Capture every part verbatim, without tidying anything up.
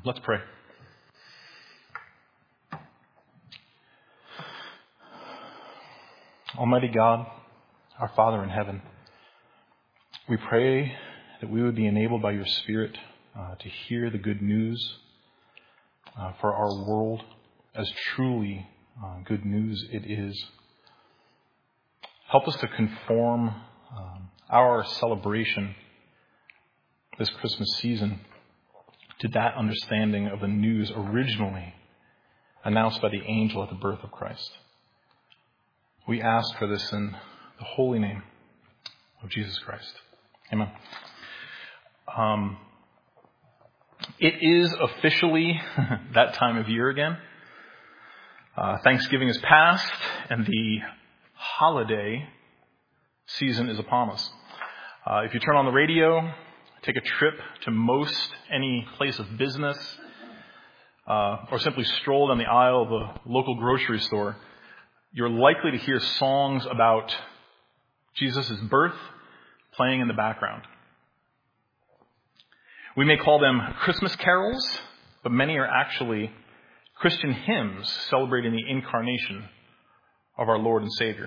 Let's pray. Almighty God, our Father in heaven, we pray that we would be enabled by your Spirit uh, to hear the good news uh, for our world, as truly uh, good news it is. Help us to conform um, our celebration this Christmas season to that understanding of the news originally announced by the angel at the birth of Christ. We ask for this in the holy name of Jesus Christ. Amen. Um, it is officially that time of year again. Uh, Thanksgiving is past, and the holiday season is upon us. Uh, if you turn on the radio, take a trip to most any place of business, uh, or simply stroll down the aisle of a local grocery store, you're likely to hear songs about Jesus' birth playing in the background. We may call them Christmas carols, but many are actually Christian hymns celebrating the incarnation of our Lord and Savior.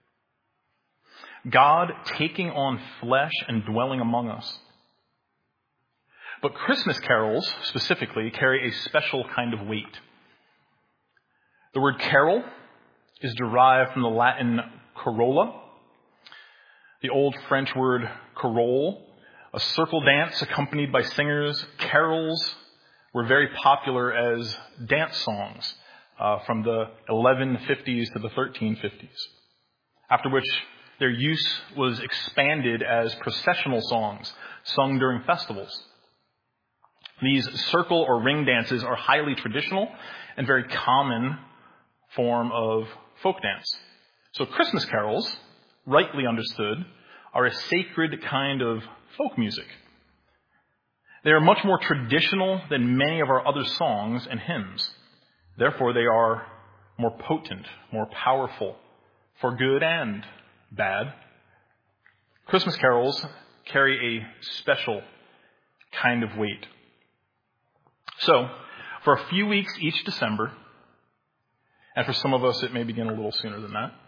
God taking on flesh and dwelling among us. But Christmas carols, specifically, carry a special kind of weight. The word carol is derived from the Latin corolla, the old French word carole, a circle dance accompanied by singers. Carols were very popular as dance songs uh, from the eleven fifties to the thirteen fifties, after which their use was expanded as processional songs sung during festivals. These circle or ring dances are highly traditional and very common form of folk dance. So Christmas carols, rightly understood, are a sacred kind of folk music. They are much more traditional than many of our other songs and hymns. Therefore, they are more potent, more powerful, for good and bad. Christmas carols carry a special kind of weight. So, for a few weeks each December, and for some of us it may begin a little sooner than that,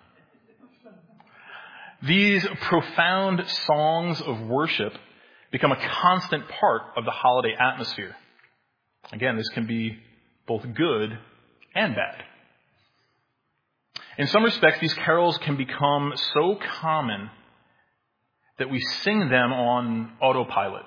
these profound songs of worship become a constant part of the holiday atmosphere. Again, this can be both good and bad. In some respects, these carols can become so common that we sing them on autopilot,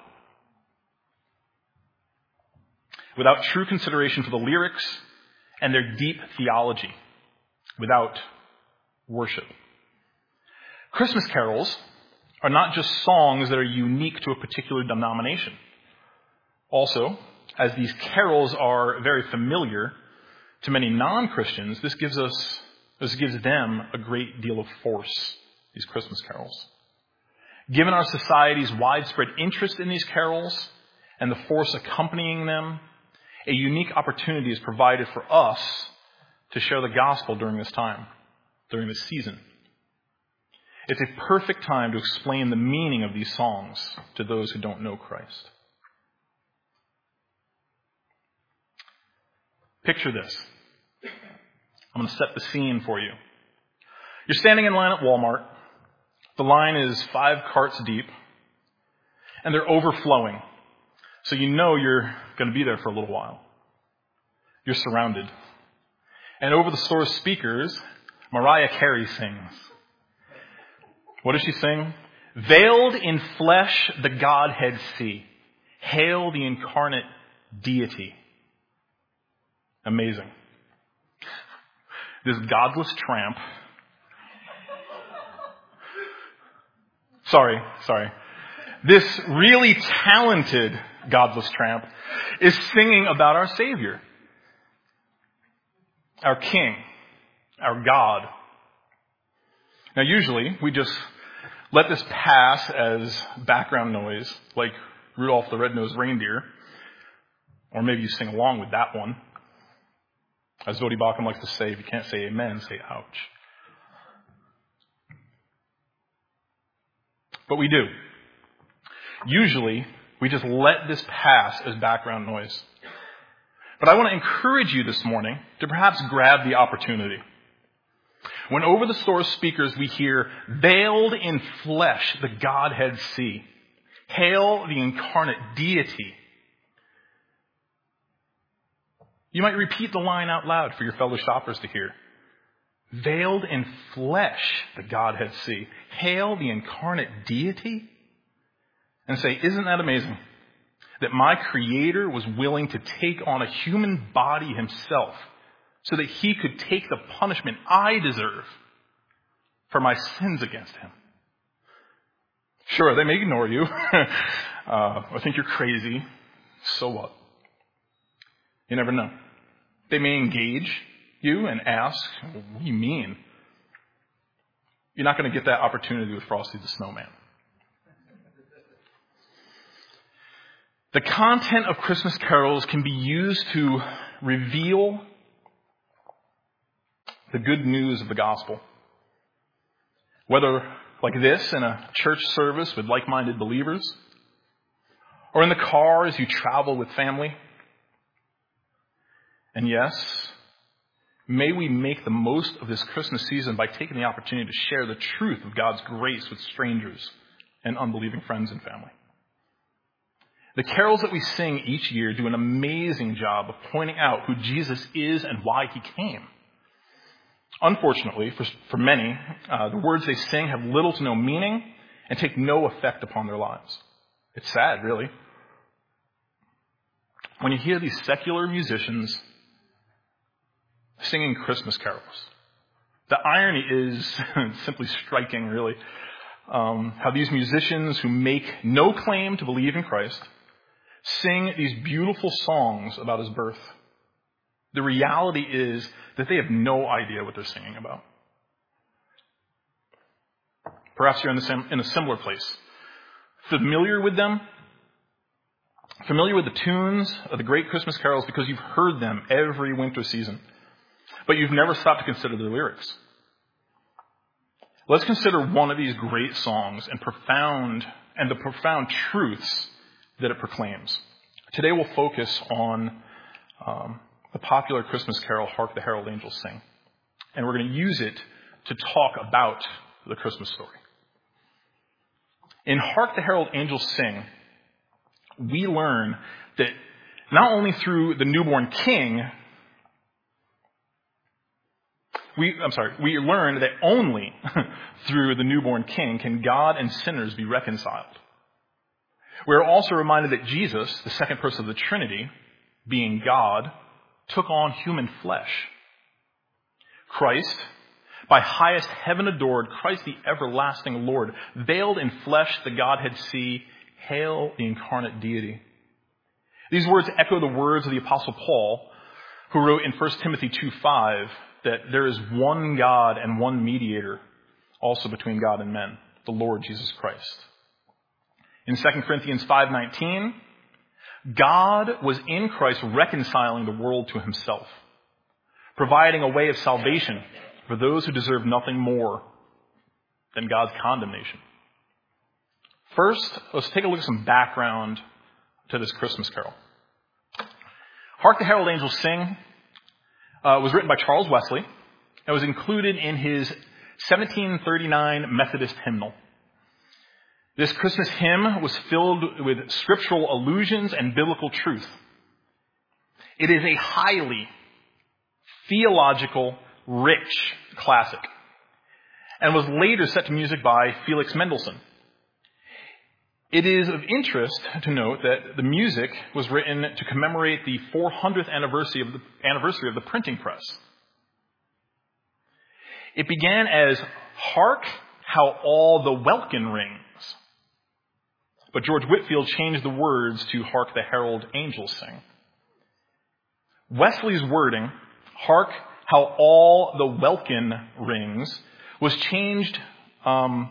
without true consideration for the lyrics and their deep theology, without worship. Christmas carols are not just songs that are unique to a particular denomination. Also, as these carols are very familiar to many non-Christians, this gives us, this gives them a great deal of force, these Christmas carols. Given our society's widespread interest in these carols and the force accompanying them, a unique opportunity is provided for us to share the gospel during this time, during this season. It's a perfect time to explain the meaning of these songs to those who don't know Christ. Picture this. I'm going to set the scene for you. You're standing in line at Walmart. The line is five carts deep, and they're overflowing. So you know you're going to be there for a little while. You're surrounded. And over the store's speakers, Mariah Carey sings. What does she sing? Veiled in flesh, the Godhead see. Hail the incarnate deity. Amazing. This godless tramp. Sorry, sorry. This really talented godless tramp is singing about our Savior, our King, our God. Now, usually we just let this pass as background noise, like Rudolph the Red-Nosed Reindeer, or maybe you sing along with that one. As Voddie Baucham likes to say, if you can't say amen, say ouch. But we do. Usually, we just let this pass as background noise. But I want to encourage you this morning to perhaps grab the opportunity. When over the store speakers we hear, "Veiled in flesh, the Godhead see. Hail the incarnate deity." You might repeat the line out loud for your fellow shoppers to hear. "Veiled in flesh, the Godhead see. Hail the incarnate deity." And say, isn't that amazing? That my Creator was willing to take on a human body himself so that he could take the punishment I deserve for my sins against him. Sure, they may ignore you uh, or think you're crazy. So what? You never know. They may engage you and ask, "What do you mean?" You're not going to get that opportunity with Frosty the Snowman. The content of Christmas carols can be used to reveal the good news of the gospel. Whether like this in a church service with like-minded believers, or in the car as you travel with family. And yes, may we make the most of this Christmas season by taking the opportunity to share the truth of God's grace with strangers and unbelieving friends and family. The carols that we sing each year do an amazing job of pointing out who Jesus is and why he came. Unfortunately, for, for many, uh, the words they sing have little to no meaning and take no effect upon their lives. It's sad, really. When you hear these secular musicians singing Christmas carols, the irony is simply striking, really. Um, how these musicians who make no claim to believe in Christ sing these beautiful songs about his birth. The reality is that they have no idea what they're singing about. Perhaps you're in, the same, in a similar place. Familiar with them? Familiar with the tunes of the great Christmas carols because you've heard them every winter season. But you've never stopped to consider the lyrics. Let's consider one of these great songs and profound and the profound truths that it proclaims. Today we'll focus on um, the popular Christmas carol, "Hark the Herald Angels Sing." And we're going to use it to talk about the Christmas story. In "Hark the Herald Angels Sing," we learn that not only through the newborn king, we, I'm sorry, we learn that only through the newborn king can God and sinners be reconciled. We're also reminded that Jesus, the second person of the Trinity, being God, took on human flesh. Christ, by highest heaven adored, Christ the everlasting Lord, veiled in flesh the Godhead see, hail the incarnate deity. These words echo the words of the Apostle Paul, who wrote in First Timothy two five that there is one God and one mediator also between God and men, the Lord Jesus Christ. In Second Corinthians five nineteen, God was in Christ reconciling the world to himself, providing a way of salvation for those who deserve nothing more than God's condemnation. First, let's take a look at some background to this Christmas carol. "Hark the Herald Angels Sing" uh, was written by Charles Wesley and was included in his seventeen thirty-nine Methodist hymnal. This Christmas hymn was filled with scriptural allusions and biblical truth. It is a highly theological, rich classic, and was later set to music by Felix Mendelssohn. It is of interest to note that the music was written to commemorate the four hundredth anniversary of the, anniversary of the printing press. It began as "Hark how all the welkin rings." But George Whitefield changed the words to "Hark the Herald Angels Sing." Wesley's wording, "Hark how all the welkin rings," was changed um,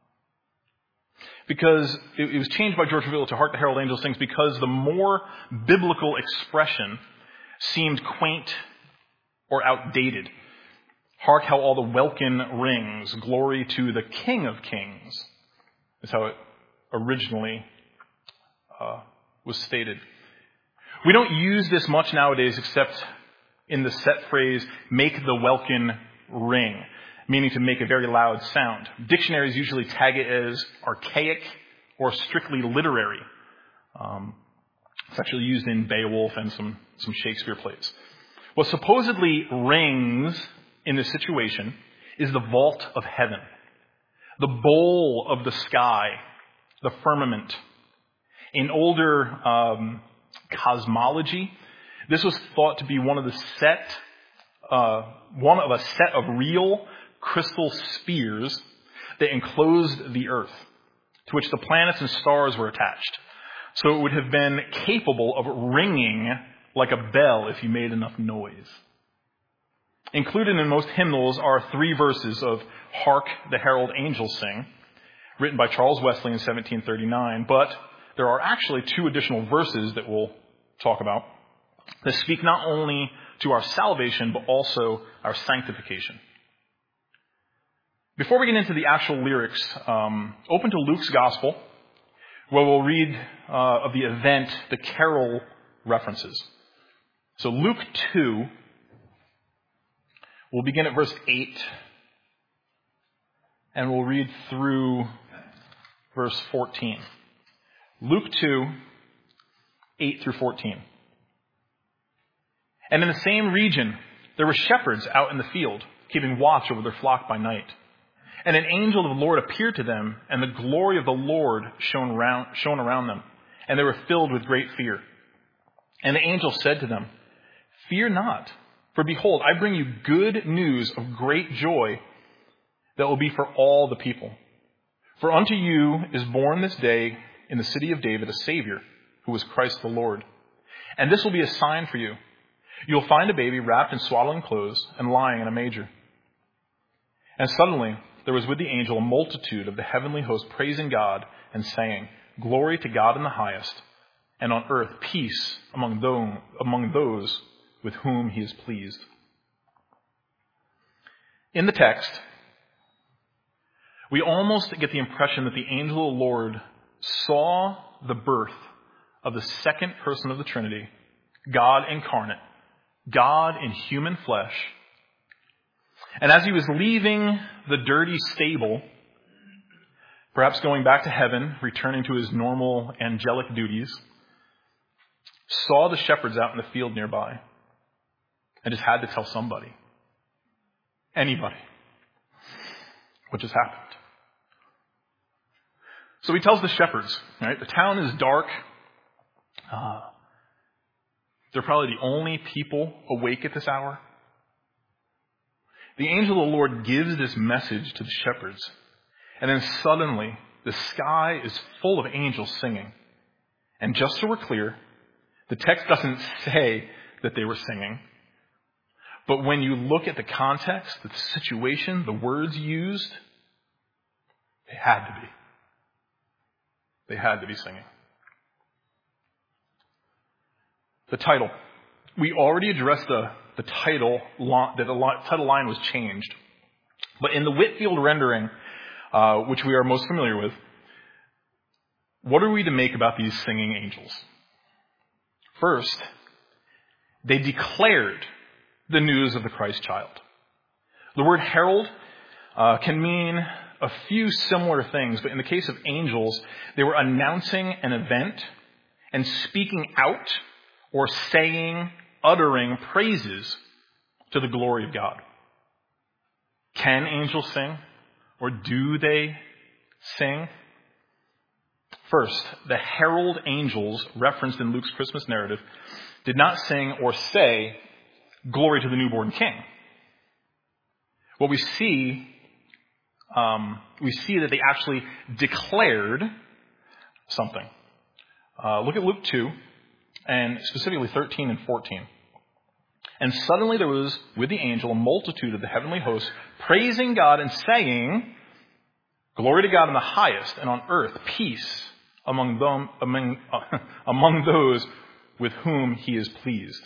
because it, it was changed by George Whitefield to "Hark the Herald Angels Sing" because the more biblical expression seemed quaint or outdated. "Hark how all the welkin rings, glory to the King of Kings," is how it originally uh, was stated. We don't use this much nowadays except in the set phrase, make the welkin ring, meaning to make a very loud sound. Dictionaries usually tag it as archaic or strictly literary. Um, it's actually used in Beowulf and some, some Shakespeare plays. What supposedly rings in this situation is the vault of heaven, the bowl of the sky, the firmament. In older um, cosmology, this was thought to be one of the set, uh, one of a set of real crystal spheres that enclosed the earth, to which the planets and stars were attached. So it would have been capable of ringing like a bell if you made enough noise. Included in most hymnals are three verses of Hark the Herald Angels Sing, written by Charles Wesley in seventeen thirty-nine, but there are actually two additional verses that we'll talk about that speak not only to our salvation, but also our sanctification. Before we get into the actual lyrics, um, open to Luke's Gospel, where we'll read uh, of the event the carol references. So Luke two, we'll begin at verse eight, and we'll read through verse fourteen. Luke two, eight through fourteen. And in the same region, there were shepherds out in the field, keeping watch over their flock by night. And an angel of the Lord appeared to them, and the glory of the Lord shone around, shone around them, and they were filled with great fear. And the angel said to them, "Fear not, for behold, I bring you good news of great joy that will be for all the people. For unto you is born this day in the city of David a Savior, who is Christ the Lord. And this will be a sign for you. You will find a baby wrapped in swaddling clothes and lying in a manger." And suddenly there was with the angel a multitude of the heavenly host praising God and saying, "Glory to God in the highest, and on earth peace among those, among those with whom he is pleased." In the text, we almost get the impression that the angel of the Lord saw the birth of the second person of the Trinity, God incarnate, God in human flesh. And as he was leaving the dirty stable, perhaps going back to heaven, returning to his normal angelic duties, saw the shepherds out in the field nearby and just had to tell somebody, anybody, what just happened. So he tells the shepherds, right? The town is dark. Uh, they're probably the only people awake at this hour. The angel of the Lord gives this message to the shepherds. And then suddenly, the sky is full of angels singing. And just so we're clear, the text doesn't say that they were singing. But when you look at the context, the situation, the words used, they had to be. They had to be singing. The title. We already addressed the, the title, that the title line was changed. But in the Whitefield rendering, uh, which we are most familiar with, what are we to make about these singing angels? First, they declared the news of the Christ child. The word herald uh, can mean a few similar things, but in the case of angels, they were announcing an event and speaking out or saying, uttering praises to the glory of God. Can angels sing? Or do they sing? First, the herald angels referenced in Luke's Christmas narrative did not sing or say, "Glory to the newborn king." What we see, um, we see that they actually declared something. Uh, look at Luke two, and specifically thirteen and fourteen. "And suddenly there was with the angel a multitude of the heavenly hosts praising God and saying, 'Glory to God in the highest, and on earth peace among them among uh, among those with whom he is pleased.'"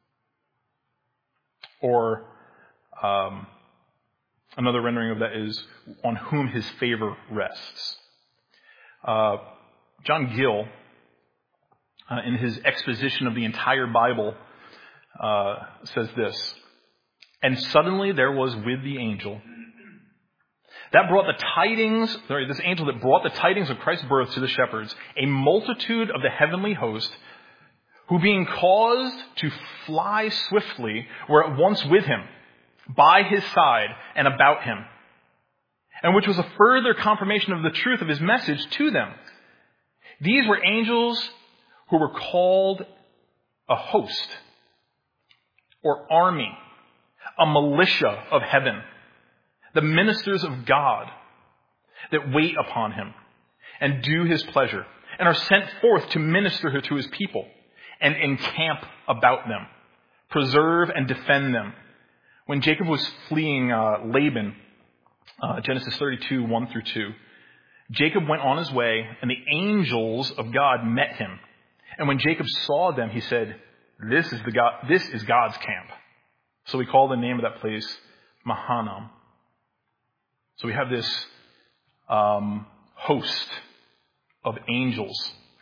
Or um, another rendering of that is, "on whom his favor rests." Uh, John Gill uh, in his exposition of the entire Bible, uh, says this, "And suddenly there was with the angel that brought the tidings, sorry, this angel that brought the tidings of Christ's birth to the shepherds, a multitude of the heavenly host, who being caused to fly swiftly were at once with him, by his side and about him, and which was a further confirmation of the truth of his message to them. These were angels who were called a host, or army, a militia of heaven, the ministers of God that wait upon him and do his pleasure, and are sent forth to minister to his people and encamp about them, preserve and defend them." When Jacob was fleeing uh, Laban, uh, Genesis thirty-two, one through two, Jacob went on his way, and the angels of God met him. And when Jacob saw them, he said, "This is the God, this is God's camp." So we call the name of that place Mahanaim. So we have this um, host of angels.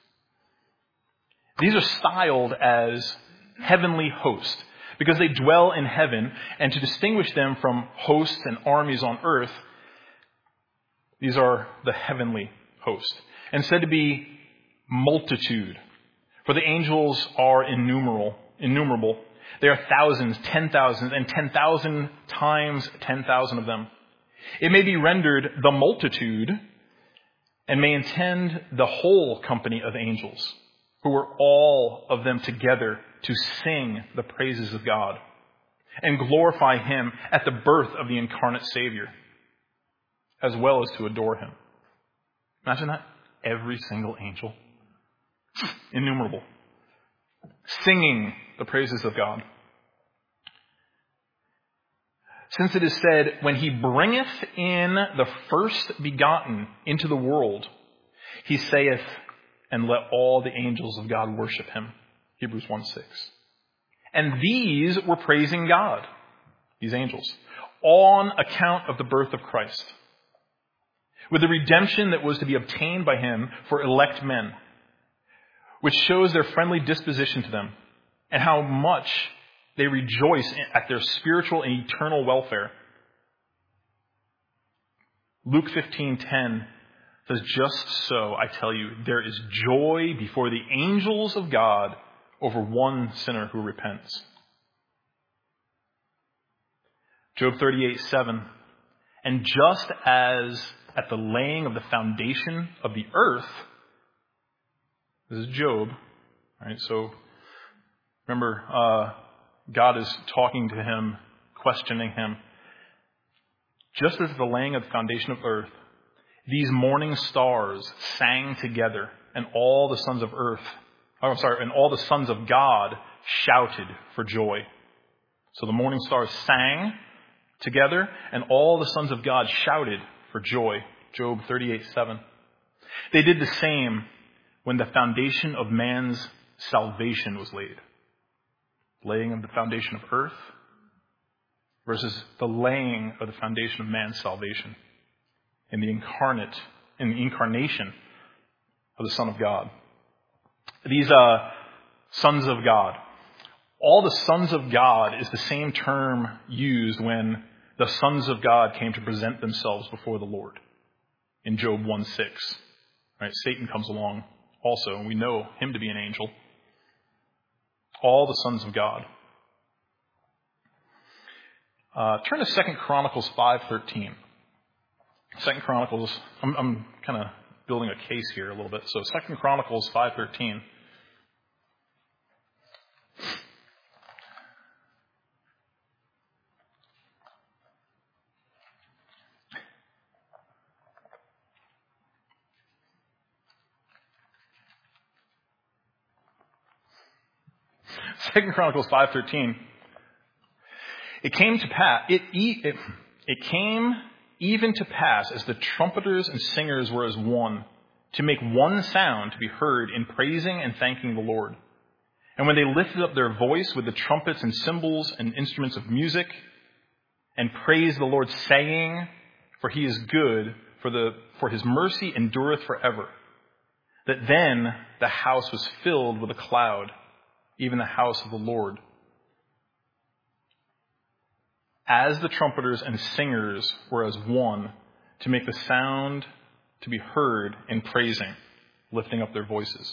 These are styled as heavenly hosts because they dwell in heaven, and to distinguish them from hosts and armies on earth, these are the heavenly host, and said to be multitude. For the angels are innumerable, innumerable. They are thousands, ten thousands, and ten thousand times ten thousand of them. It may be rendered the multitude, and may intend the whole company of angels, who were all of them together to sing the praises of God and glorify him at the birth of the incarnate Savior, as well as to adore him. Imagine that. Every single angel. Innumerable. Singing the praises of God. Since it is said, "When he bringeth in the first begotten into the world, he saith, and let all the angels of God worship him." Hebrews one six. And these were praising God, these angels, on account of the birth of Christ, with the redemption that was to be obtained by him for elect men, which shows their friendly disposition to them, and how much they rejoice at their spiritual and eternal welfare. Luke fifteen ten says, "Just so, I tell you, there is joy before the angels of God over one sinner who repents." Job thirty-eight seven. "And just as at the laying of the foundation of the earth," this is Job, right? So remember, uh, God is talking to him, questioning him. "Just as the laying of the foundation of earth, these morning stars sang together, and all the sons of earth, oh, I'm sorry, and all the sons of God shouted for joy." So the morning stars sang together, and all the sons of God shouted for joy. Job thirty-eight seven. They did the same when the foundation of man's salvation was laid. Laying of the foundation of earth versus the laying of the foundation of man's salvation in the incarnate, in the incarnation of the Son of God. These uh, sons of God. All the sons of God is the same term used when the sons of God came to present themselves before the Lord in Job one six. Right? Satan comes along also, and we know him to be an angel. All the sons of God. Uh, turn to Second Chronicles five thirteen. Second Chronicles, I'm, I'm kind of building a case here a little bit. So Second Chronicles five thirteen. Second Chronicles five thirteen. It came to pass. It, it it came even to pass as the trumpeters and singers were as one, to make one sound to be heard in praising and thanking the Lord. And when they lifted up their voice with the trumpets and cymbals and instruments of music, and praised the Lord, saying, "For he is good, for the for his mercy endureth forever." that then the house was filled with a cloud, even the house of the Lord. As the trumpeters and singers were as one, to make the sound to be heard in praising, lifting up their voices.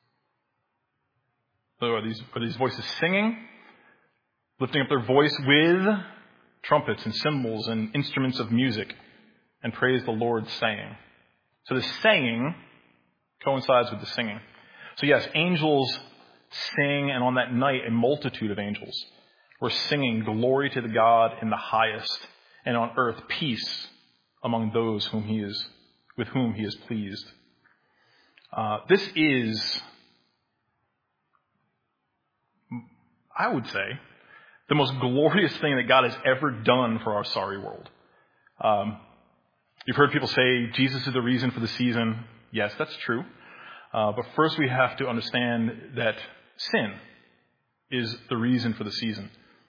So are these, are these voices singing, lifting up their voice with trumpets and cymbals and instruments of music, and praise the Lord, saying. So the saying coincides with the singing. So yes, angels sing, and on that night a multitude of angels were singing glory to the God in the highest, and on earth peace among those whom he is, with whom he is pleased. Uh, this is, I would say, the most glorious thing that God has ever done for our sorry world. Um, you've heard people say Jesus is the reason for the season. Yes, that's true. Uh, but first we have to understand that sin is the reason for the season.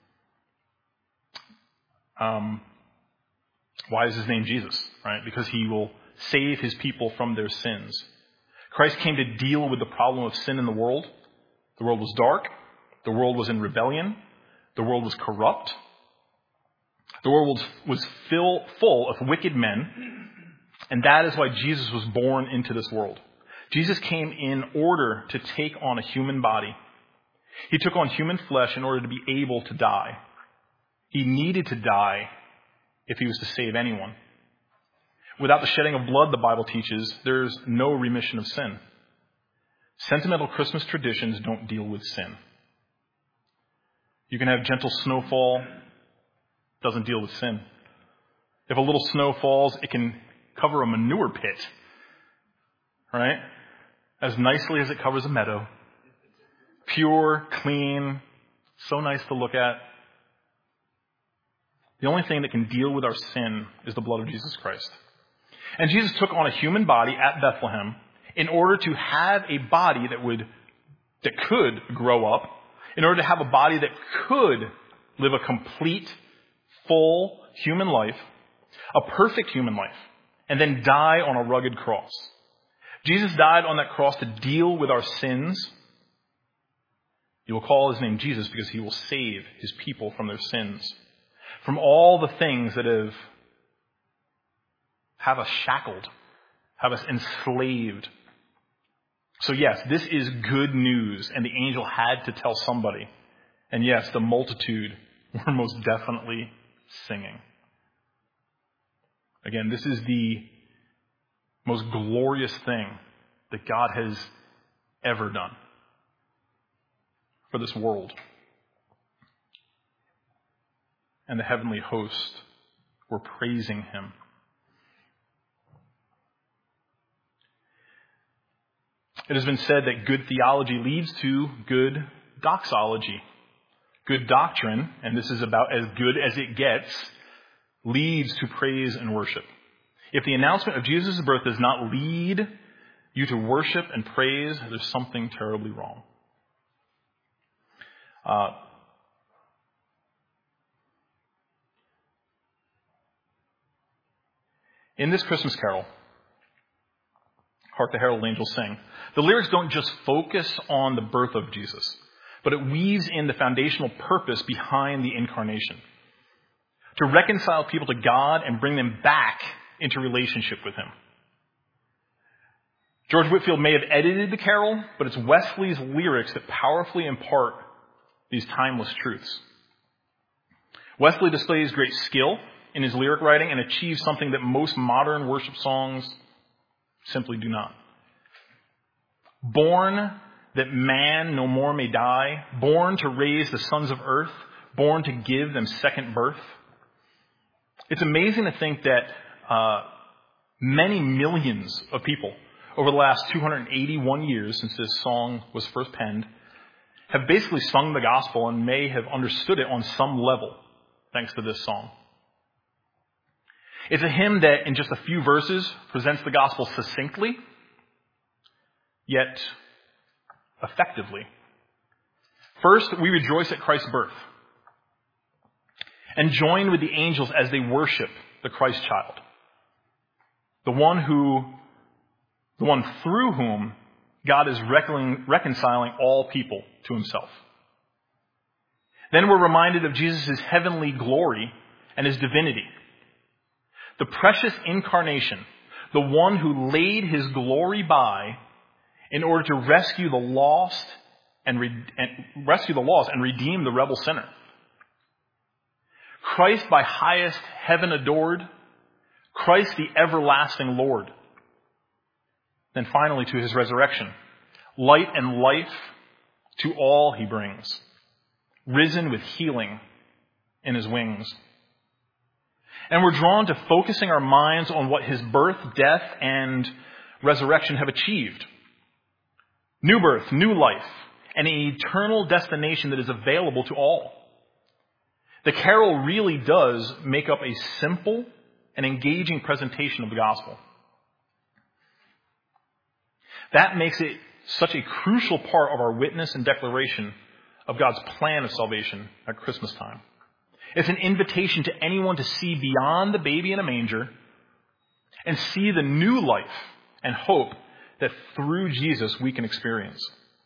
Um, why is his name Jesus? Right? Because he will save his people from their sins. Christ came to deal with the problem of sin in the world. The world was dark. The world was in rebellion. The world was corrupt. The world was, was fill, full of wicked men. And that is why Jesus was born into this world. Jesus came in order to take on a human body. He took on human flesh in order to be able to die. He needed to die if he was to save anyone. Without the shedding of blood, the Bible teaches, there's no remission of sin. Sentimental Christmas traditions don't deal with sin. You can have gentle snowfall, doesn't deal with sin. If a little snow falls, it can cover a manure pit, right? As nicely as it covers a meadow. Pure, clean, so nice to look at. The only thing that can deal with our sin is the blood of Jesus Christ. And Jesus took on a human body at Bethlehem in order to have a body that would, that could grow up, in order to have a body that could live a complete, full human life, a perfect human life, and then die on a rugged cross. Jesus died on that cross to deal with our sins. You will call his name Jesus because he will save his people from their sins, from all the things that have have us shackled, have us enslaved. So yes, this is good news, and the angel had to tell somebody. And yes, the multitude were most definitely singing. Again, this is the most glorious thing that God has ever done for this world. And the heavenly host were praising him. It has been said that good theology leads to good doxology. Good doctrine, and this is about as good as it gets, leads to praise and worship. If the announcement of Jesus' birth does not lead you to worship and praise, there's something terribly wrong. Uh, in this Christmas carol, Hark the Herald Angels Sing, the lyrics don't just focus on the birth of Jesus, but it weaves in the foundational purpose behind the incarnation. To reconcile people to God and bring them back into relationship with him. George Whitefield may have edited the carol, but it's Wesley's lyrics that powerfully impart these timeless truths. Wesley displays great skill in his lyric writing and achieves something that most modern worship songs simply do not. Born that man no more may die, born to raise the sons of earth, born to give them second birth. It's amazing to think that uh, many millions of people over the last two hundred eighty-one years since this song was first penned have basically sung the gospel and may have understood it on some level thanks to this song. It's a hymn that in just a few verses presents the gospel succinctly, yet effectively. First, we rejoice at Christ's birth and join with the angels as they worship the Christ child, the one who, the one through whom God is recon- reconciling all people to himself. Then we're reminded of Jesus' heavenly glory and his divinity. The precious incarnation, the one who laid his glory by in order to rescue the lost and, re- and rescue the lost and redeem the rebel sinner. Christ by highest heaven adored, Christ the everlasting Lord. Then finally to his resurrection, light and life to all he brings, risen with healing in his wings. And we're drawn to focusing our minds on what his birth, death, and resurrection have achieved. New birth, new life, and an eternal destination that is available to all. The carol really does make up a simple and engaging presentation of the gospel. That makes it such a crucial part of our witness and declaration of God's plan of salvation at Christmas time. It's an invitation to anyone to see beyond the baby in a manger and see the new life and hope that through Jesus we can experience.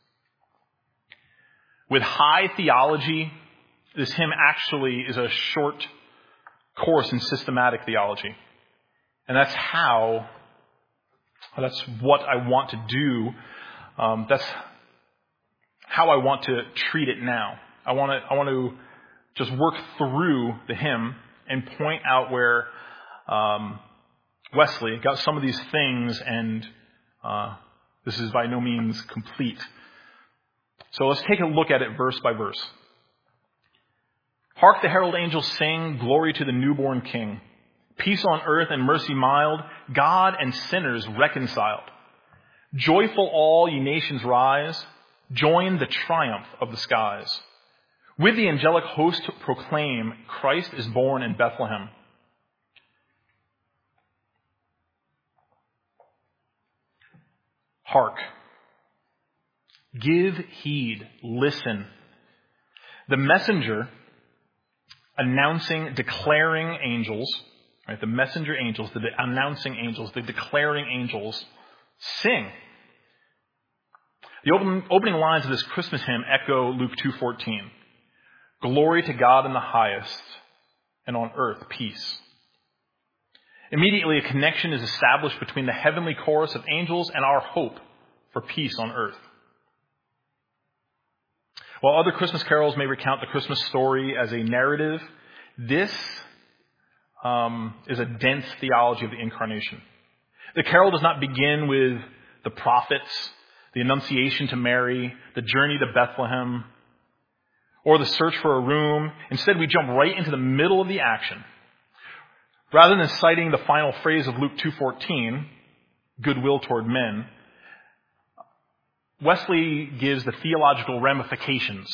With high theology, this hymn actually is a short course in systematic theology. And that's how, that's what I want to do. Um, that's how I want to treat it now. I want to, I want to just work through the hymn and point out where um, Wesley got some of these things, and uh, this is by no means complete. So let's take a look at it verse by verse. Hark the herald angels sing, glory to the newborn King. Peace on earth and mercy mild, God and sinners reconciled. Joyful all ye nations rise, join the triumph of the skies. With the angelic host proclaim, Christ is born in Bethlehem. Hark. Give heed. Listen. The messenger announcing, declaring angels, right? The messenger angels, the announcing angels, the declaring angels sing. The open, opening lines of this Christmas hymn echo Luke two fourteen. Glory to God in the highest, and on earth peace. Immediately a connection is established between the heavenly chorus of angels and our hope for peace on earth. While other Christmas carols may recount the Christmas story as a narrative, this um, is a dense theology of the incarnation. The carol does not begin with the prophets, the Annunciation to Mary, the journey to Bethlehem, or the search for a room. Instead, we jump right into the middle of the action. Rather than citing the final phrase of Luke two fourteen, goodwill toward men, Wesley gives the theological ramifications.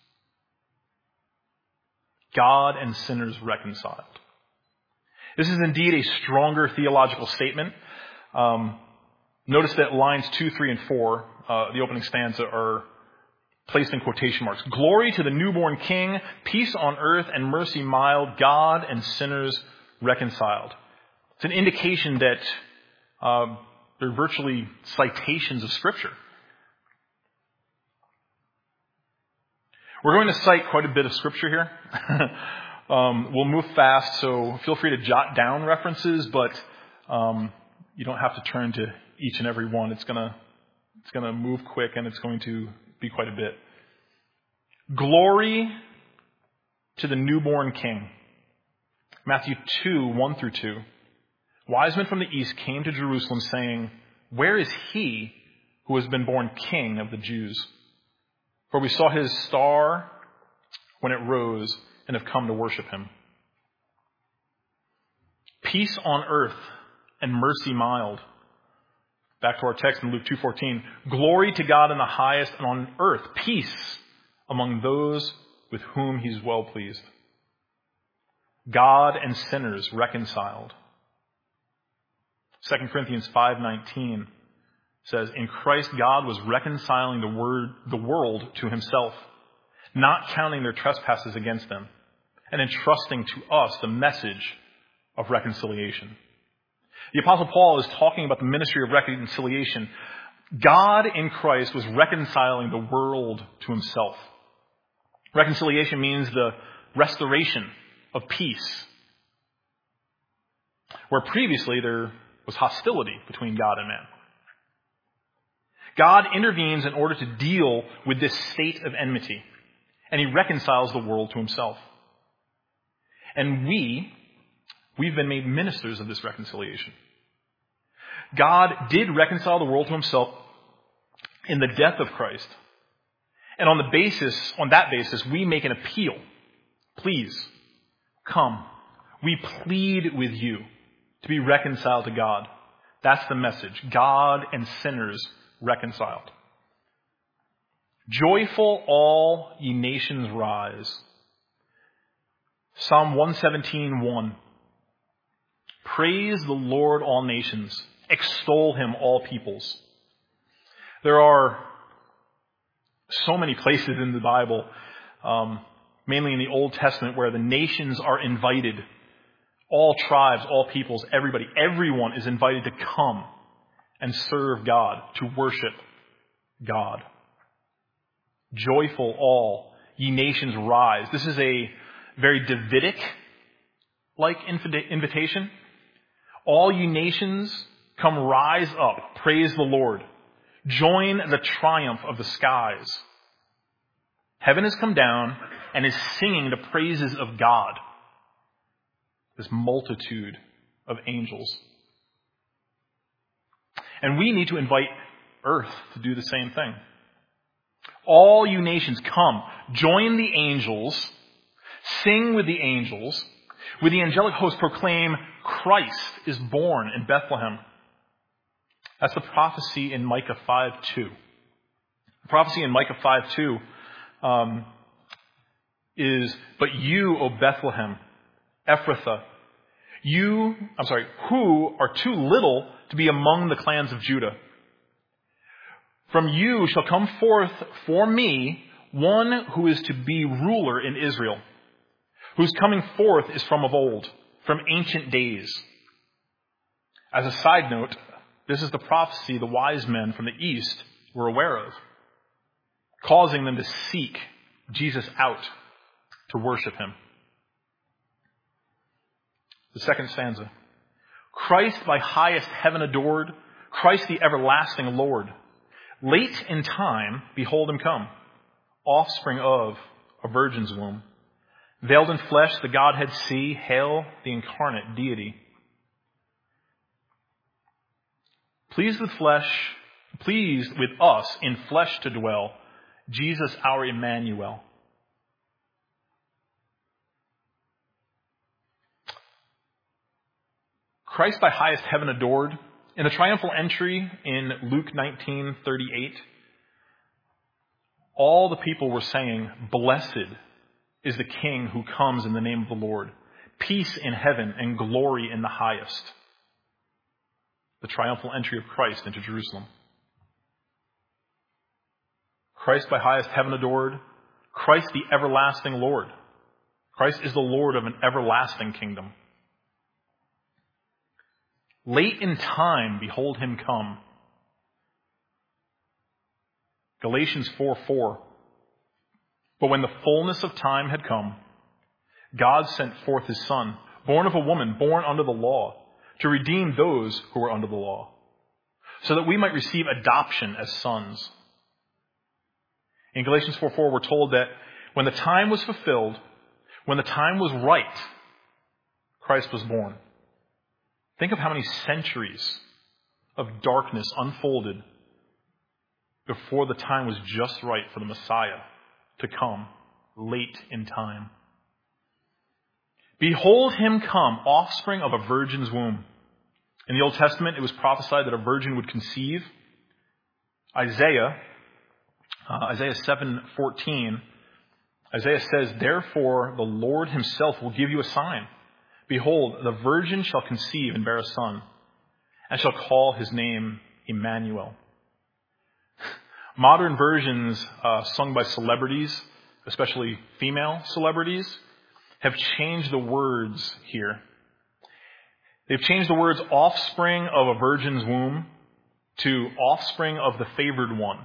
God and sinners reconciled. This is indeed a stronger theological statement. Um, notice that lines two, three, and four, uh, the opening stanza, are placed in quotation marks. Glory to the newborn King, peace on earth and mercy mild, God and sinners reconciled. It's an indication that uh, they're virtually citations of Scripture. We're going to cite quite a bit of Scripture here. um, we'll move fast, so feel free to jot down references, but um, you don't have to turn to each and every one. It's gonna it's gonna move quick, and it's going to be quite a bit. Glory to the newborn King. Matthew two, one through two. Wise men from the east came to Jerusalem saying, where is he who has been born King of the Jews? For we saw his star when it rose and have come to worship him. Peace on earth and mercy mild. Back to our text in Luke two fourteen. Glory to God in the highest, and on earth peace among those with whom he's well pleased. God and sinners reconciled. Second Corinthians five nineteen says, in Christ God was reconciling the word, the world to himself, not counting their trespasses against them, and entrusting to us the message of reconciliation. The Apostle Paul is talking about the ministry of reconciliation God in Christ was reconciling the world to himself. Reconciliation means the restoration of peace, where previously there was hostility between God and man. God intervenes in order to deal with this state of enmity, and he reconciles the world to himself. And we, we've been made ministers of this reconciliation. God did reconcile the world to himself in the death of Christ. And on the basis, on that basis, we make an appeal. Please, come. We plead with you to be reconciled to God. That's the message. God and sinners reconciled. Joyful all ye nations rise. Psalm one seventeen, one. Praise the Lord, all nations. Extol him, all peoples. There are so many places in the Bible, um, mainly in the Old Testament, where the nations are invited. All tribes, all peoples, everybody, everyone is invited to come and serve God, to worship God. Joyful all ye nations rise. This is a very Davidic-like invitation. All ye nations, come rise up, praise the Lord. Join the triumph of the skies. Heaven has come down and is singing the praises of God. This multitude of angels. And we need to invite earth to do the same thing. All you nations, come, join the angels, sing with the angels, with the angelic host proclaim Christ is born in Bethlehem. That's the prophecy in Micah five two. The prophecy in Micah five two um, is, but you, O Bethlehem, Ephrathah, you, I'm sorry, who are too little to be among the clans of Judah. From you shall come forth for me one who is to be ruler in Israel, whose coming forth is from of old, from ancient days. As a side note, this is the prophecy the wise men from the east were aware of, causing them to seek Jesus out to worship him. The second stanza. Christ by highest heaven adored, Christ the everlasting Lord. Late in time, behold him come, offspring of a virgin's womb. Veiled in flesh, the Godhead see, hail the incarnate deity. Pleased with flesh, pleased with us in flesh to dwell, Jesus our Emmanuel. Christ by highest heaven adored. In the triumphal entry in Luke nineteen thirty-eight, all the people were saying, blessed is the King who comes in the name of the Lord. Peace in heaven and glory in the highest. The triumphal entry of Christ into Jerusalem. Christ by highest heaven adored. Christ the everlasting Lord. Christ is the Lord of an everlasting kingdom. Late in time, behold him come. Galatians four four. But when the fullness of time had come, God sent forth his Son, born of a woman, born under the law, to redeem those who were under the law, so that we might receive adoption as sons. In Galatians four four, we're told that when the time was fulfilled, when the time was right, Christ was born. Think of how many centuries of darkness unfolded before the time was just right for the Messiah to come late in time. Behold him come, offspring of a virgin's womb. In the Old Testament, it was prophesied that a virgin would conceive. Isaiah, uh, Isaiah seven fourteen, Isaiah says, therefore the Lord himself will give you a sign. Behold, the virgin shall conceive and bear a son, and shall call his name Emmanuel. Modern versions uh, sung by celebrities, especially female celebrities, have changed the words here. They've changed the words offspring of a virgin's womb to offspring of the favored one.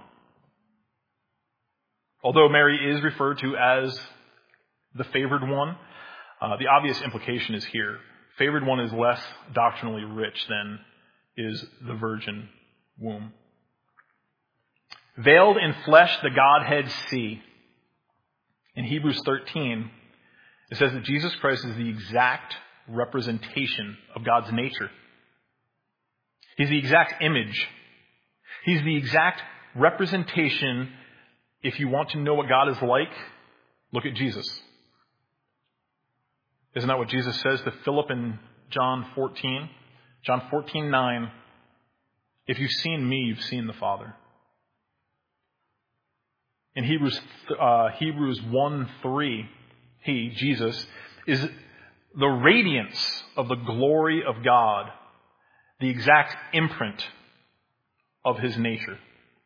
Although Mary is referred to as the favored one, uh, the obvious implication is here. Favored one is less doctrinally rich than is the virgin womb. Veiled in flesh, the Godhead see. In Hebrews thirteen, it says that Jesus Christ is the exact representation of God's nature. He's the exact image. He's the exact representation. If you want to know what God is like, look at Jesus. Isn't that what Jesus says to Philip in John fourteen? John fourteen nine. If you've seen me, you've seen the Father. In Hebrews uh, Hebrews one three, he, Jesus, is the radiance of the glory of God, the exact imprint of his nature.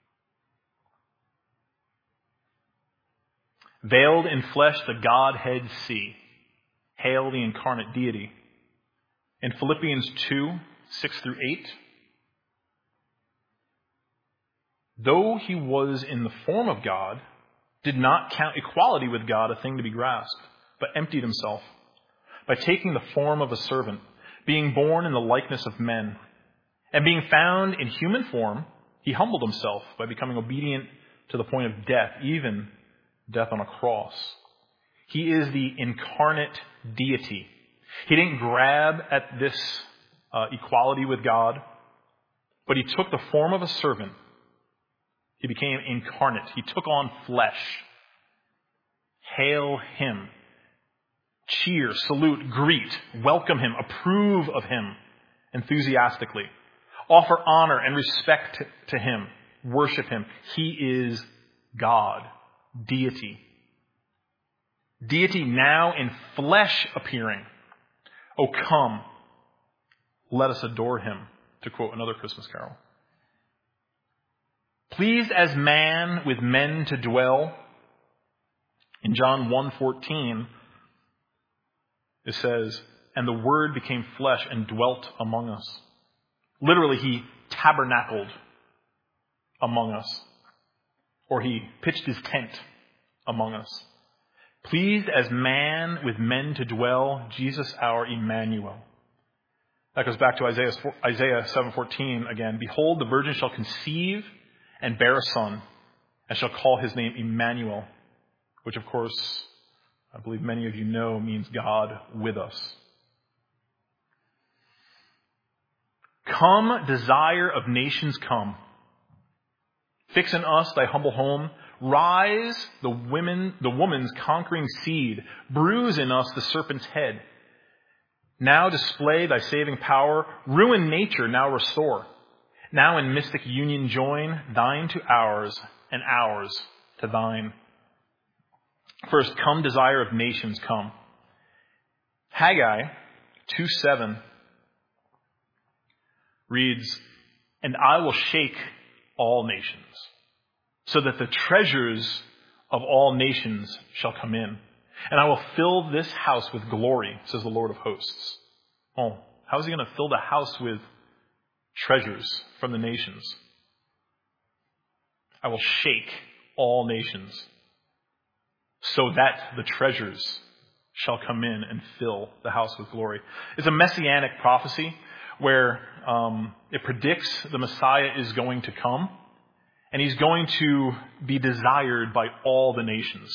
Veiled in flesh, the Godhead see. Hail the incarnate deity. In Philippians two, six through eight, though he was in the form of God, did not count equality with God a thing to be grasped, but emptied himself by taking the form of a servant, being born in the likeness of men. And being found in human form, he humbled himself by becoming obedient to the point of death, even death on a cross. He is the incarnate deity. He didn't grab at this uh, equality with God, but he took the form of a servant. He became incarnate. He took on flesh. Hail him. Cheer, salute, greet, welcome him, approve of him enthusiastically. Offer honor and respect to him. Worship him. He is God, deity. Deity now in flesh appearing. Oh, come, let us adore him, to quote another Christmas carol. Pleased as man with men to dwell. In John one fourteen, it says, and the Word became flesh and dwelt among us. Literally, he tabernacled among us. Or he pitched his tent among us. Pleased as man with men to dwell, Jesus our Emmanuel. That goes back to Isaiah, Isaiah seven fourteen again. Behold, the virgin shall conceive and bear a son, and shall call his name Emmanuel, which of course, I believe many of you know, means God with us. Come, desire of nations, come. Fix in us thy humble home. Rise, the women, the woman's conquering seed. Bruise in us the serpent's head. Now display thy saving power. Ruin nature, now restore. Now in mystic union join, thine to ours, and ours to thine. First, come, desire of nations, come. Haggai two seven reads, and I will shake all nations, so that the treasures of all nations shall come in. And I will fill this house with glory, says the Lord of hosts. Oh, how is he going to fill the house with treasures from the nations? I will shake all nations, so that the treasures shall come in and fill the house with glory. It's a messianic prophecy where um, it predicts the Messiah is going to come, and he's going to be desired by all the nations.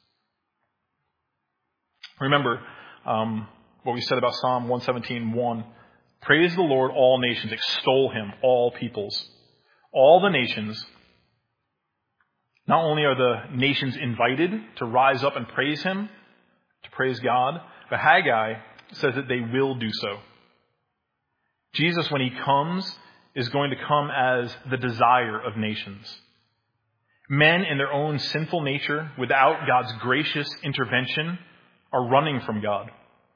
Remember um, what we said about Psalm one seventeen one. Praise the Lord, all nations. Extol him, all peoples. All the nations. Not only are the nations invited to rise up and praise him, to praise God, but Haggai says that they will do so. Jesus, when he comes, is going to come as the desire of nations. Men in their own sinful nature, without God's gracious intervention, are running from God.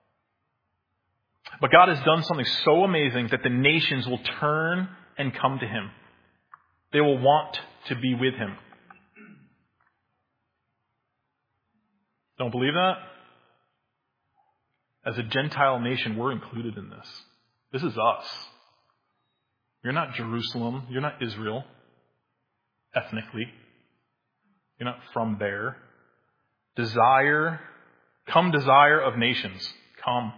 But God has done something so amazing that the nations will turn and come to him. They will want to be with him. Don't believe that? As a Gentile nation, we're included in this. This is us. You're not Jerusalem. You're not Israel, ethnically. You're not from there. Desire, come desire of nations, come.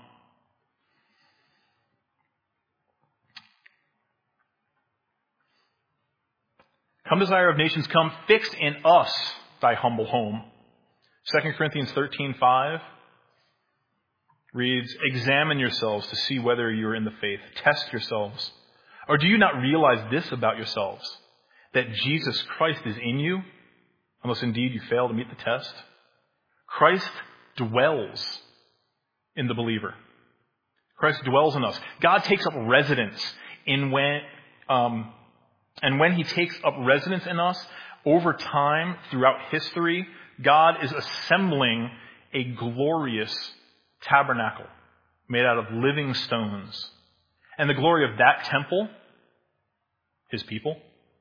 Come desire of nations, come, fix in us thy humble home. Second Corinthians thirteen five reads, examine yourselves to see whether you are in the faith. Test yourselves. Or do you not realize this about yourselves, that Jesus Christ is in you, unless indeed you fail to meet the test? Christ dwells in the believer. Christ dwells in us. God takes up residence in when, um, and when he takes up residence in us, over time, throughout history, God is assembling a glorious tabernacle made out of living stones. And the glory of that temple, his people,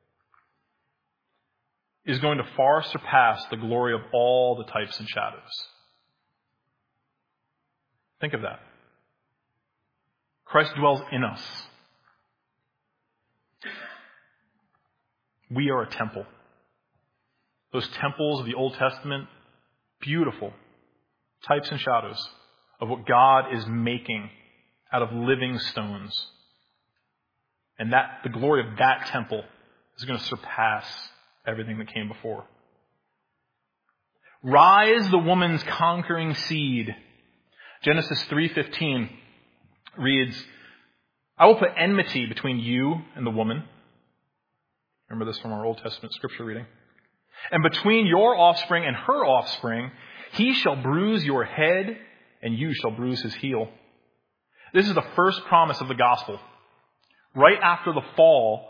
is going to far surpass the glory of all the types and shadows. Think of that. Christ dwells in us. We are a temple. Those temples of the Old Testament, beautiful types and shadows of what God is making out of living stones. And that the glory of that temple is going to surpass everything that came before. Rise, the woman's conquering seed. Genesis three fifteen reads, I will put enmity between you and the woman. Remember this from our Old Testament scripture reading. And between your offspring and her offspring, he shall bruise your head, and you shall bruise his heel. This is the first promise of the gospel. Right after the fall,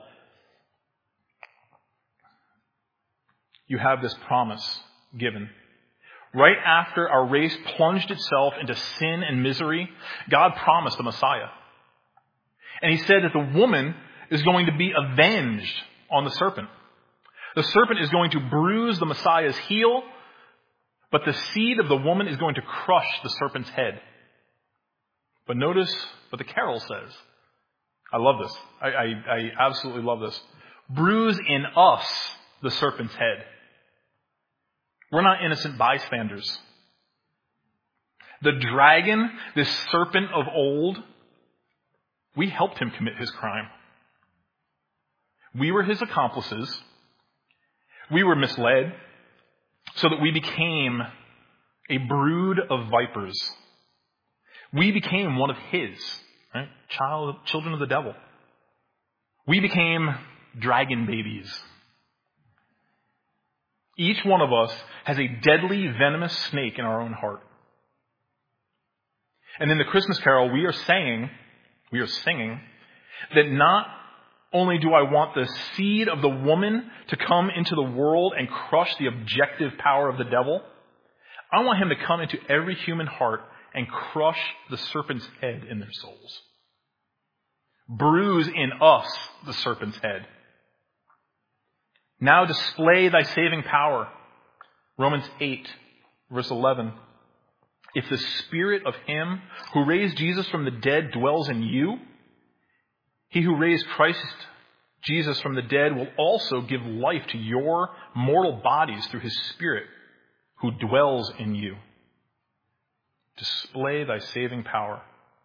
you have this promise given. Right after our race plunged itself into sin and misery, God promised the Messiah. And he said that the woman is going to be avenged on the serpent. The serpent is going to bruise the Messiah's heel, but the seed of the woman is going to crush the serpent's head. But notice what the carol says. I love this. I, I, I absolutely love this. Bruise in us the serpent's head. We're not innocent bystanders. The dragon, this serpent of old, we helped him commit his crime. We were his accomplices. We were misled so that we became a brood of vipers. We became one of his, right? Child, children of the devil. We became dragon babies. Each one of us has a deadly, venomous snake in our own heart. And in the Christmas carol, we are saying, we are singing, that not only do I want the seed of the woman to come into the world and crush the objective power of the devil, I want him to come into every human heart and crush the serpent's head in their souls. Bruise in us the serpent's head. Now display thy saving power. Romans eight, verse eleven. If the spirit of him who raised Jesus from the dead dwells in you, he who raised Christ Jesus from the dead will also give life to your mortal bodies through his Spirit who dwells in you. Display thy saving power.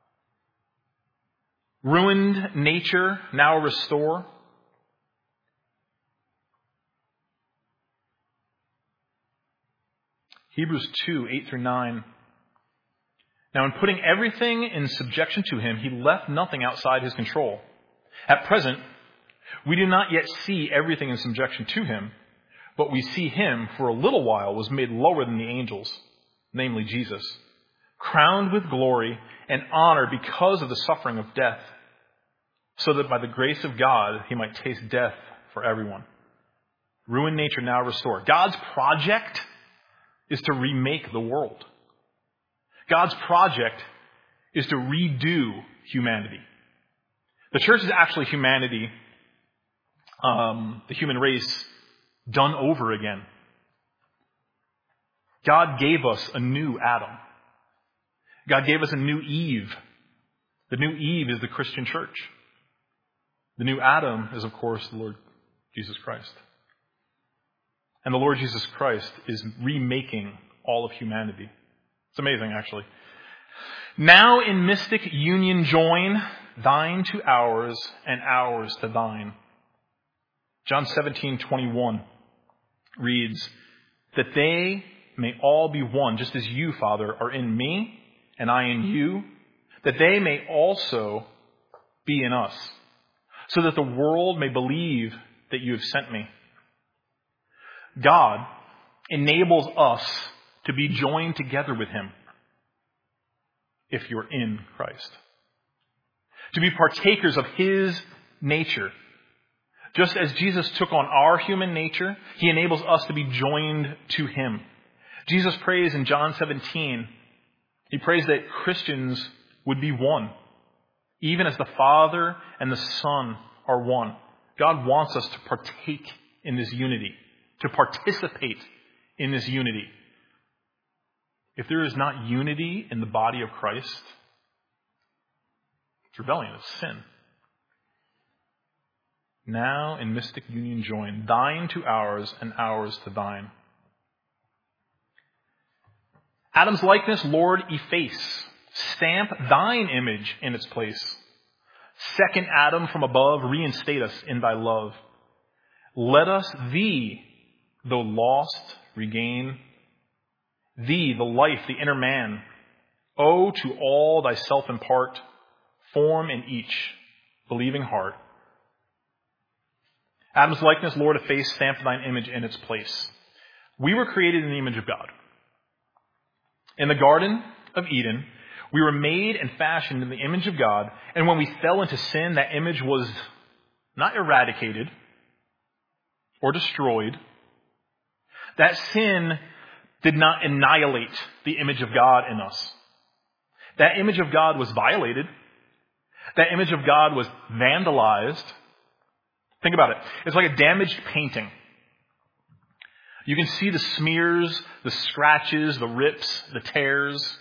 Ruined nature, now restore. Hebrews two, eight through nine. Now in putting everything in subjection to him, he left nothing outside his control. At present, we do not yet see everything in subjection to him, but we see him for a little while was made lower than the angels, namely Jesus, crowned with glory and honor because of the suffering of death, so that by the grace of God he might taste death for everyone. Ruined nature now restored. God's project is to remake the world. God's project is to redo humanity. The church is actually humanity, um, the human race, done over again. God gave us a new Adam. God gave us a new Eve. The new Eve is the Christian church. The new Adam is, of course, the Lord Jesus Christ. And the Lord Jesus Christ is remaking all of humanity. It's amazing, actually. Now in mystic union join, thine to ours, and ours to thine. John seventeen twenty-one reads, that they may all be one, just as you, Father, are in me, and I in you, that they may also be in us, so that the world may believe that you have sent me. God enables us to be joined together with him if you're in Christ. To be partakers of his nature. Just as Jesus took on our human nature, he enables us to be joined to him. Jesus prays in John seventeen, he prays that Christians would be one, even as the Father and the Son are one. God wants us to partake in this unity, to participate in this unity. If there is not unity in the body of Christ, it's rebellion, it's sin. Now in mystic union join, thine to ours and ours to thine. Adam's likeness, Lord, efface. Stamp thine image in its place. Second Adam from above, reinstate us in thy love. Let us thee, though lost, regain. Thee, the life, the inner man. O to all thyself impart. Form in each believing heart. Adam's likeness, Lord, efface, stamp thine image in its place. We were created in the image of God. In the Garden of Eden, we were made and fashioned in the image of God, and when we fell into sin, that image was not eradicated or destroyed. That sin did not annihilate the image of God in us. That image of God was violated. That image of God was vandalized. Think about it. It's like a damaged painting. You can see the smears, the scratches, the rips, the tears.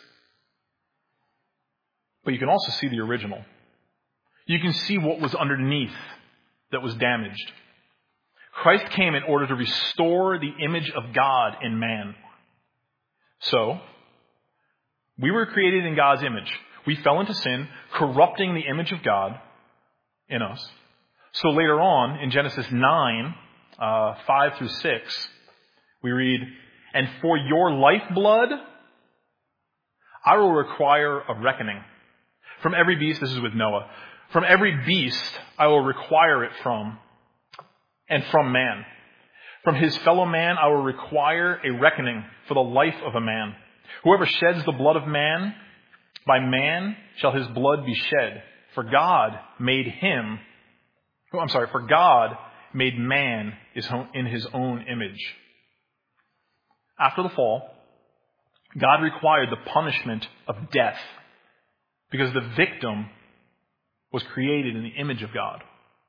But you can also see the original. You can see what was underneath that was damaged. Christ came in order to restore the image of God in man. So, we were created in God's image. We fell into sin, corrupting the image of God in us. So later on, in Genesis nine, uh, five through six, we read, and for your lifeblood, I will require a reckoning. From every beast, this is with Noah, from every beast I will require it from, and from man. From his fellow man I will require a reckoning for the life of a man. Whoever sheds the blood of man, by man shall his blood be shed. For God made him, oh, I'm sorry, for God made man in his own image. After the fall, God required the punishment of death because the victim was created in the image of God.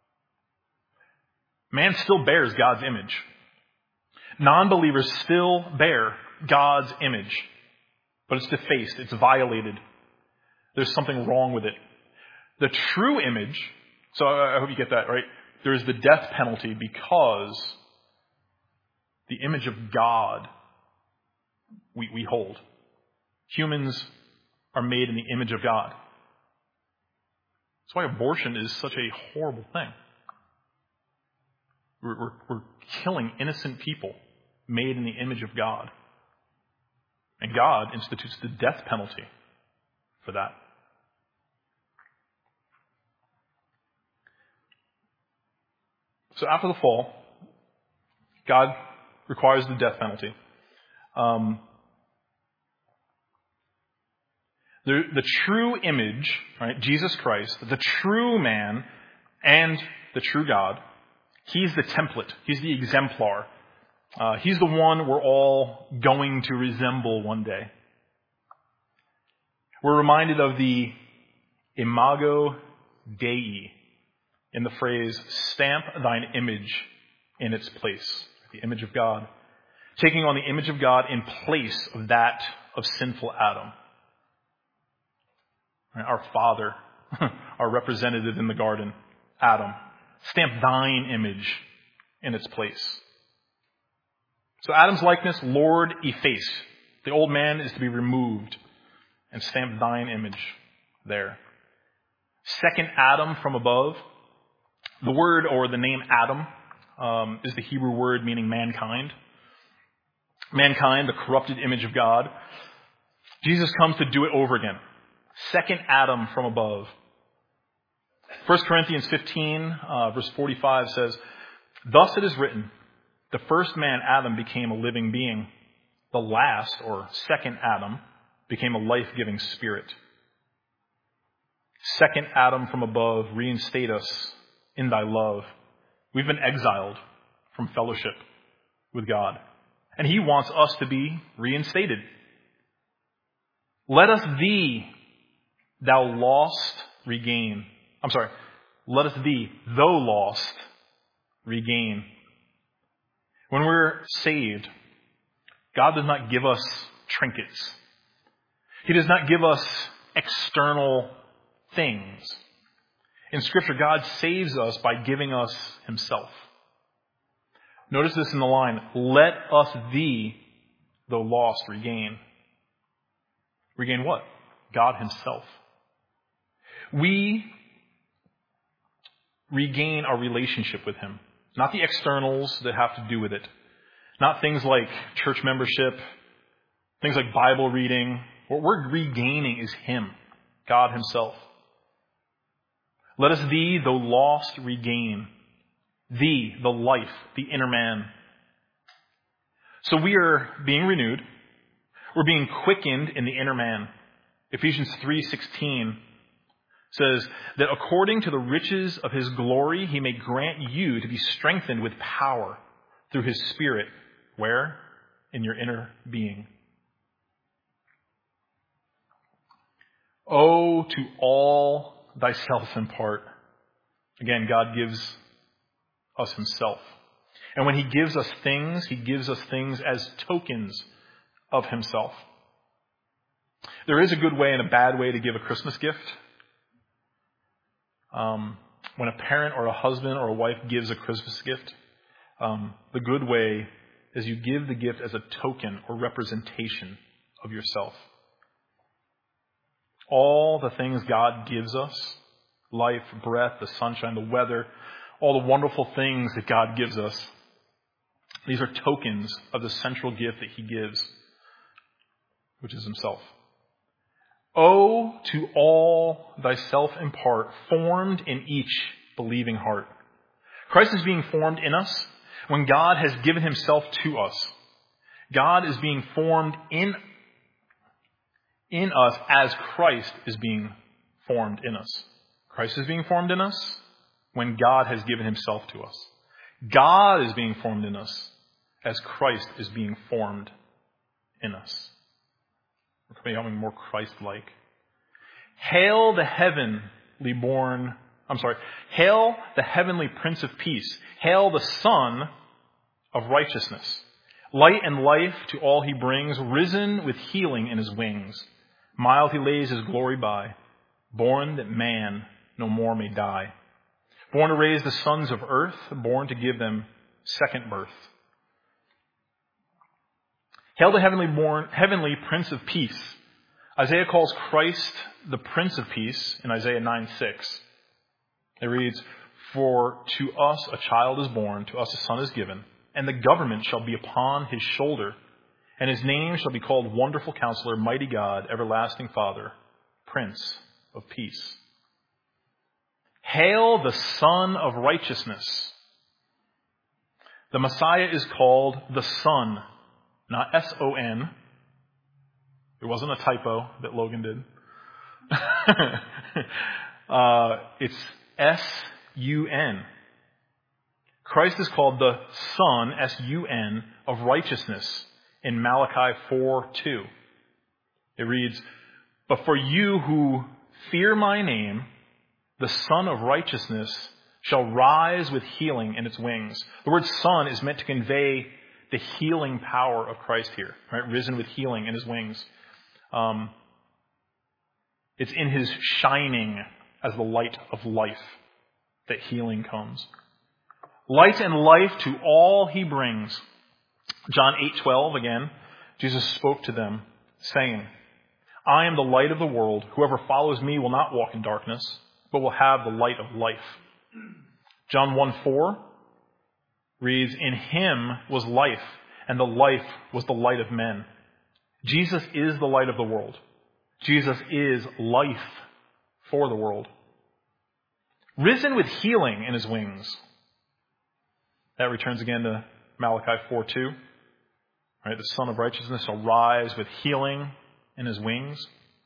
Man still bears God's image. Non-believers still bear God's image, but it's defaced, it's violated. There's something wrong with it. The true image, so I hope you get that, right? There is the death penalty because the image of God we, we hold. Humans are made in the image of God. That's why abortion is such a horrible thing. We're, we're, we're killing innocent people made in the image of God. And God institutes the death penalty for that. So after the fall, God requires the death penalty. Um, the, the true image, right, Jesus Christ, the true man and the true God, he's the template. He's the exemplar. Uh, he's the one we're all going to resemble one day. We're reminded of the imago Dei in the phrase, stamp thine image in its place, the image of God. Taking on the image of God in place of that of sinful Adam. Our father, our representative in the garden, Adam, Stamp thine image in its place. So Adam's likeness, Lord, efface. The old man is to be removed and stamp thine image there. Second Adam from above. The word or the name Adam um, is the Hebrew word meaning mankind. Mankind, the corrupted image of God. Jesus comes to do it over again. Second Adam from above. First Corinthians fifteen, uh, verse forty-five says, "Thus it is written, the first man, Adam, became a living being. The last, or second Adam, became a life-giving spirit." Second Adam from above, reinstate us in thy love. We've been exiled from fellowship with God, and he wants us to be reinstated. Let us thee, thou lost, regain. I'm sorry. Let us thee, though lost, regain. When we're saved, God does not give us trinkets. He does not give us external things. In Scripture, God saves us by giving us himself. Notice this in the line, let us thee, though lost, regain. Regain what? God himself. We regain our relationship with him. Not the externals that have to do with it. Not things like church membership, things like Bible reading. What we're regaining is him, God himself. Let us thee, though lost, regain. Thee, the life, the inner man. So we are being renewed. We're being quickened in the inner man. Ephesians three sixteen says that according to the riches of his glory, he may grant you to be strengthened with power through his Spirit. Where? In your inner being. Oh, to all thyself impart. Again, God gives us himself. And when he gives us things, he gives us things as tokens of himself. There is a good way and a bad way to give a Christmas gift. Um, when a parent or a husband or a wife gives a Christmas gift, um, the good way is you give the gift as a token or representation of yourself. All the things God gives us, life, breath, the sunshine, the weather, all the wonderful things that God gives us, these are tokens of the central gift that he gives, which is himself. Oh, to all thyself impart, formed in each believing heart. Christ is being formed in us when God has given himself to us. God is being formed in, in us as Christ is being formed in us. Christ is being formed in us when God has given himself to us. God is being formed in us as Christ is being formed in us. We're becoming more Christ-like. Hail the heavenly born, I'm sorry, hail the heavenly Prince of Peace. Hail the Son of righteousness. Light and life to all he brings, risen with healing in his wings. Mild he lays his glory by, born that man no more may die. Born to raise the sons of earth, born to give them second birth. Hail the heavenly born, heavenly Prince of Peace. Isaiah calls Christ the Prince of Peace in Isaiah nine six. It reads, "For to us a child is born, to us a son is given, and the government shall be upon his shoulder, and his name shall be called Wonderful Counselor, Mighty God, Everlasting Father, Prince of Peace." Hail the Son of Righteousness. The Messiah is called the Son, not S O N. It wasn't a typo that Logan did. uh, it's S U N. Christ is called the Son, S U N, of righteousness in Malachi four two. It reads, "But for you who fear my name, the Son of righteousness shall rise with healing in its wings." The word Son is meant to convey the healing power of Christ here, right? Risen with healing in his wings. Um, it's in his shining as the light of life. that healing comes. Light and life to all he brings. John eight twelve again, Jesus spoke to them, saying, I am the light of the world. Whoever follows me will not walk in darkness, but will have the light of life. John one four reads, in him was life, and the life was the light of men. Jesus is the light of the world. Jesus is life for the world. Risen with healing in his wings. That returns again to Malachi four two. Right, the Son of Righteousness shall rise with healing in his wings.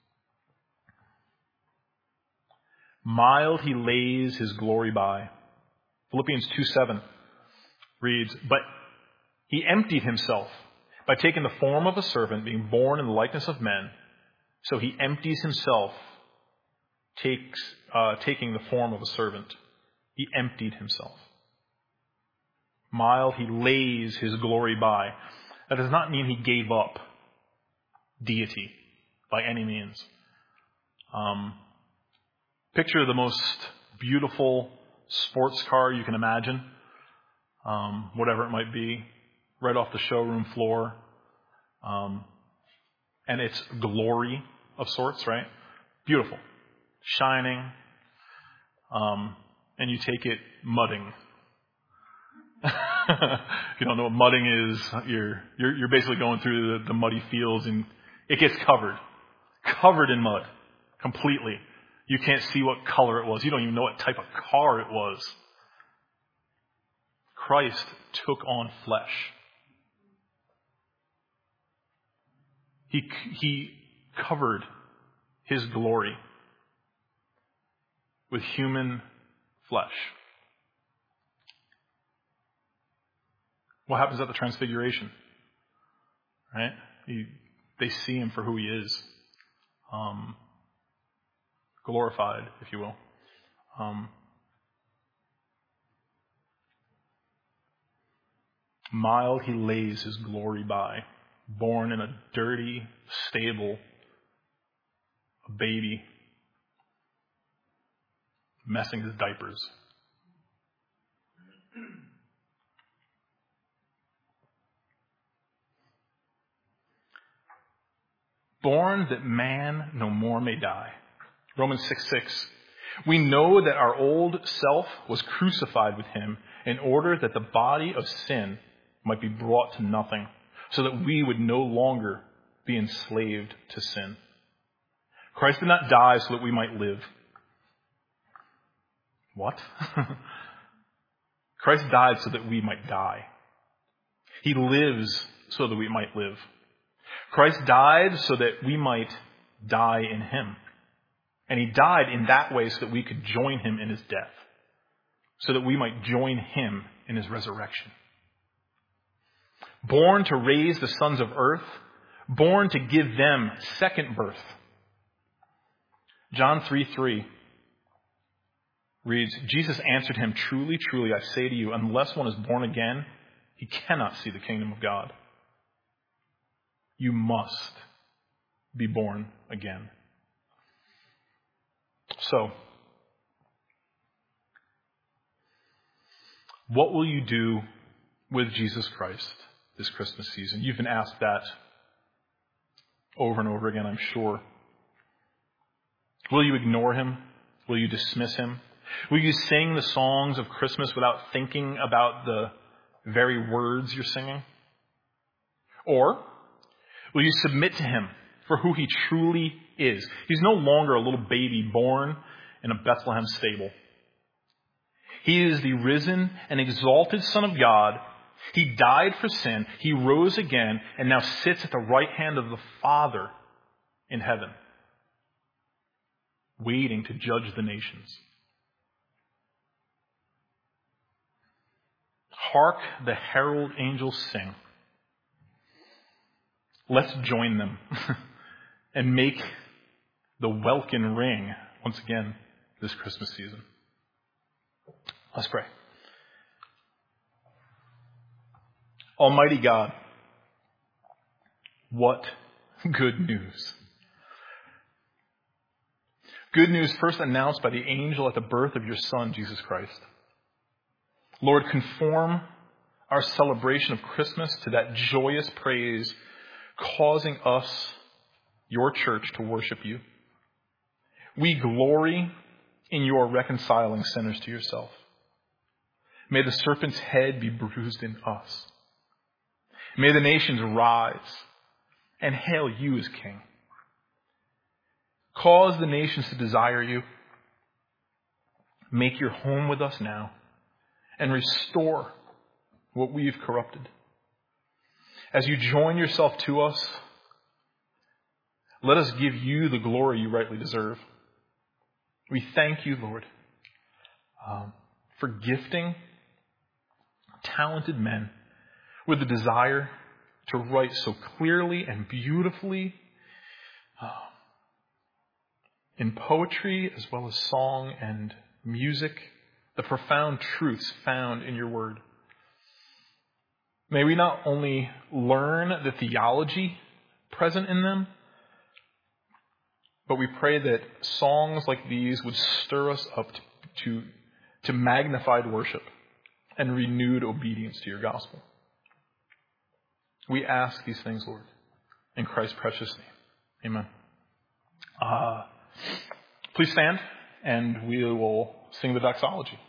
Mild he lays his glory by. Philippians two seven reads, but he emptied himself by taking the form of a servant, being born in the likeness of men. So he empties himself, takes uh, taking the form of a servant. He emptied himself. Mild he lays his glory by. That does not mean he gave up deity by any means. Um, picture the most beautiful sports car you can imagine, um, whatever it might be, right off the showroom floor, um, and its glory of sorts, right? Beautiful, shining, um, and you take it mudding. If you don't know what mudding is, you're you're, you're basically going through the, the muddy fields, and it gets covered, covered in mud, completely. You can't see what color it was. You don't even know what type of car it was. Christ took on flesh. He he covered his glory with human flesh. What happens at the Transfiguration? Right? He, they see him for who he is. Um, glorified, if you will. Um, mild he lays his glory by. Born in a dirty stable, a baby, messing his diapers. Born that man no more may die. Romans six six. We know that our old self was crucified with him in order that the body of sin might be brought to nothing, so that we would no longer be enslaved to sin. Christ did not die so that we might live. What? Christ died so that we might die. He lives so that we might live. Christ died so that we might die in him. And he died in that way so that we could join him in his death, so that we might join him in his resurrection. Born to raise the sons of earth, born to give them second birth. John three three reads, Jesus answered him, truly, truly, I say to you, unless one is born again, he cannot see the kingdom of God. You must be born again. So, what will you do with Jesus Christ this Christmas season? You've been asked that over and over again, I'm sure. Will you ignore him? Will you dismiss him? Will you sing the songs of Christmas without thinking about the very words you're singing? Or will you submit to him for who he truly is? He's no longer a little baby born in a Bethlehem stable. He is the risen and exalted Son of God. He died for sin. He rose again and now sits at the right hand of the Father in heaven, waiting to judge the nations. Hark the herald angels sing. Let's join them and make the welkin ring once again this Christmas season. Let's pray. Almighty God, what good news. good news first announced by the angel at the birth of your Son, Jesus Christ. Lord, conform our celebration of Christmas to that joyous praise, causing us, your church, to worship you. We glory in your reconciling sinners to yourself. May the serpent's head be bruised in us. May the nations rise and hail you as King. Cause the nations to desire you. Make your home with us now and restore what we've corrupted. As you join yourself to us, let us give you the glory you rightly deserve. We thank you, Lord, um, for gifting talented men with the desire to write so clearly and beautifully uh, in poetry as well as song and music, the profound truths found in your word. May we not only learn the theology present in them, but we pray that songs like these would stir us up to, to, to magnified worship and renewed obedience to your gospel. We ask these things, Lord, in Christ's precious name. Amen. Uh, please stand, and we will sing the doxology.